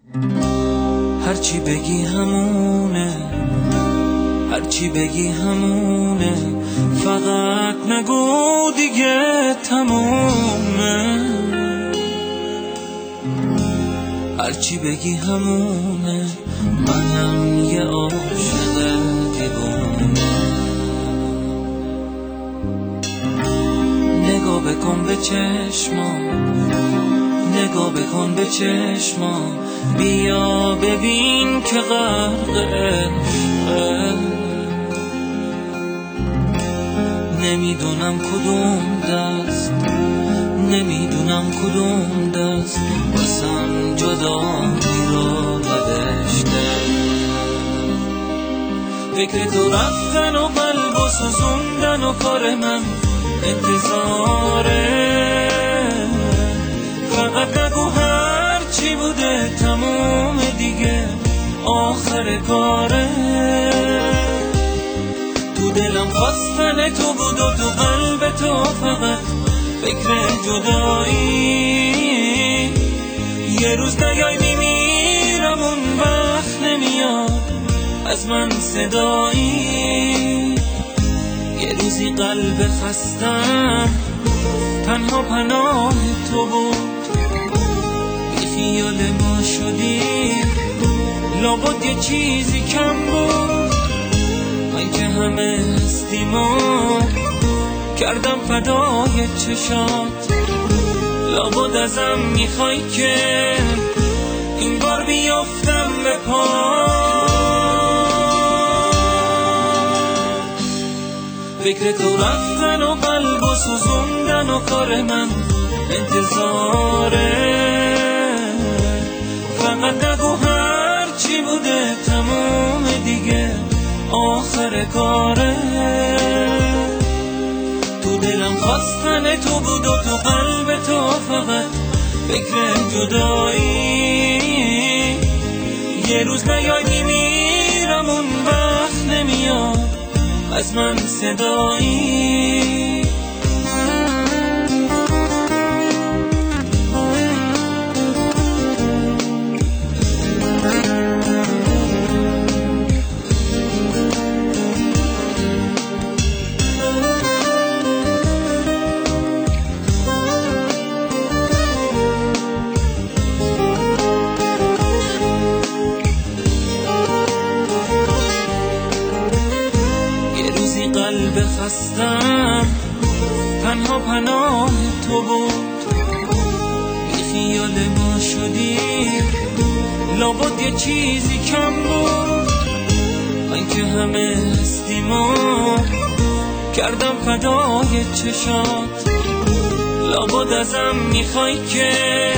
هرچی بگی همونه، هرچی بگی همونه، فقط نگو دیگه تمومه. هرچی بگی همونه، منم یه عاشق دیوونه. نگاه بکن به چشمام، نگاه بکن به چشمام، بیا ببین که غرق عشقه. نمیدونم کدوم دست، نمیدونم کدوم دست واسم جدایی رو نوشته. فکر تو رفتن و قلب و سوزوندن و کار من انتظاره. فقط نگو هرچی بوده تموم دیگه آخر کاره. تو دلم خواستن تو بود و تو قلب تو فقط فکر جدایی. یه روز نیای میمیرم اون وقت نمیاد از من صدایی. یه روزی قلب خستم تنها پناه تو بود. بی خیال ما شدی لابد یه چیزی کم بود. من که همه هستیمو کردم فدای چشات. لابد ازم میخوای که این بار بیافتم به پا. فکر تو رفتن و قلب و سوزوندن و کار من انتظاره. فقط نگو هرچی بوده تموم دیگه آخر کاره. تو دلم خواستن تو بود و تو قلب تو فقط فکر جدایی. یه روز نیای میمیرم اون وقت نمیاد از من صدایی. قلب خستم تنها پناه تو بود. بی خیال ما شدی لابد یه چیزی کم بود. من که همه هستیمو کردم فدای چشات. لابد ازم میخوای که